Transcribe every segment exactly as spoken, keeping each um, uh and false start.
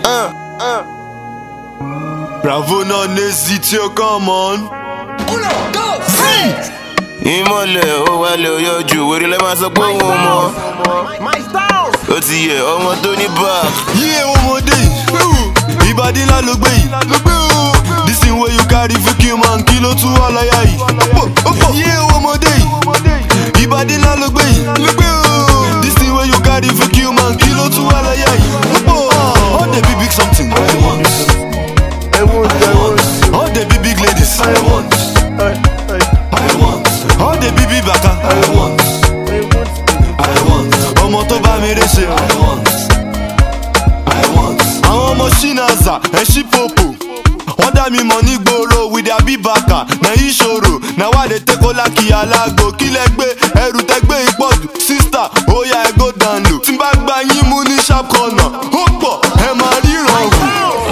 uh, uh. Bravo non hésite, come on. Uno, dos, tres. Ìmọ̀lẹ̀ ó wálé ó yọjú wèrè lẹ́ máa sọ pé òun mọ̀. Ó ti yẹ ọmọ tó ní back. Yé ọmọdé yìí, ìbàdí ńlá ló gbé yìí. This thing wey you carry for kill man, kí ló tún wà láyà yìí. Yé ọmọdé yìí, ìbàdí ńlá ló gbé yìí. This thing wey you carry for kill man, kí ló tún wà láyà yìí. All the big big something I want. I want, I want. All the big big ladies I want. I, I, I want. All the big big baka I want. I want. I want. Ọmọ tó bá mi ré ṣe I want. I want. Àwọn ọmọ ṣínaza ẹ̀ ṣí popo. Wọ́n dá mi mọ̀ ní gbòòrò with their big baka. Na ìṣòro na wà lè tẹ́kọ̀ lákì alágo. Kí lẹ gbé ẹrù tẹ gbé ìpọ̀jù. Sísítà ó yá ẹ go down low. Tí n bá gba yín mú ní sharp corner. Ó pọ̀ ẹ máa ríran wò.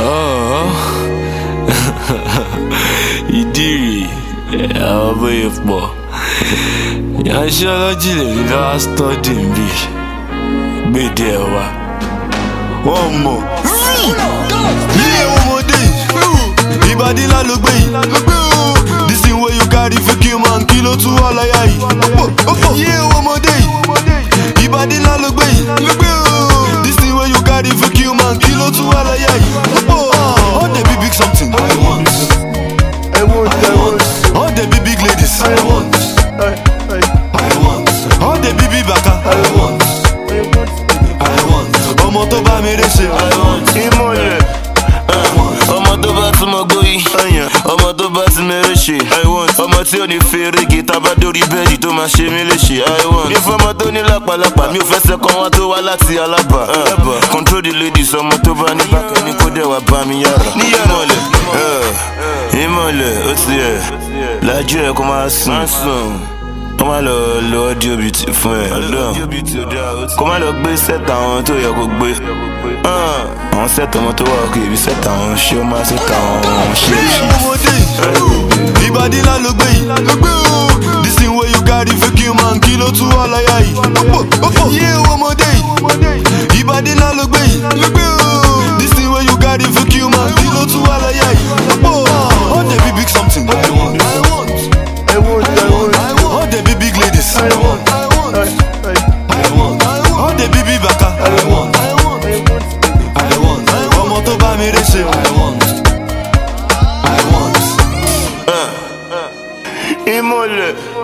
Ìdí rèé àwọn bóyá pọ̀. Yanṣẹ́lọ́jì lè rí lọ́wọ́ stọ́dì ń bì. Gbèdé ẹ̀ wá. Wọ́n mọ̀. Ilé ọmọdé yìí, ìbàdí ńlá ló gbé yìí. This thing wey you carry for kill man, kí ló tún wà láyà yìí. Ilé ọmọdé yìí, ìbàdí ńlá ló gbé yìí. This thing wey you carry for kill man, kí ló tún wà láyà yìí. All the big big something I want. I want, I want. All the big big ladies I want. I, I, I want. All the big big baka I want. I want. I want. Ọmọ tó bá mi ré ṣe I want. Ìmọ̀lẹ̀ ọmọ tó bá tún mọ gbóyè. Ọmọ tó bá ti mẹ́rẹ̀ ṣe I want. Ọmọ tí ò ní fèrègé tábà dórí bẹ́ẹ̀dì tó máa ṣe mí léṣe I want. Mi fọmọ tó ní lápàlápà mi ò fẹsẹ̀ kan wá tó wá láti Alábà. Control the ladies ọmọ tó bá ní bákẹ́ ní kó dẹ̀ wá bá mi yára. Ìmọ̀lẹ̀ ìmọ̀lẹ̀ ó ti yẹ lájú ẹ̀ kó máa sùn. Kó má lọ lo audio beauty fún ẹ kó má lọ gbé set àwọn tó yẹ kó gbé. Àwọn set ọmọ tó wà òkè ibi set àwọn ṣé ó máa set àwọn ṣé Ilé ọmọdé yìí, ìbàdí ńlá ló gbé yìí. This thing wey you carry for kill man, kí ló tún wà láyà yìí. Ilé ọmọdé yìí, ìbàdí ńlá ló gbé yìí. This thing wey you carry for kill man, kí ló tún wà láyà yìí. All the big big something I want. I want. I want, I want. All the big big ladies I want. I, I, I want. All the big big baka I want. I want. I want. Ọmọ tó bá mi ré ṣe I want. I want. Ìmọ̀lẹ̀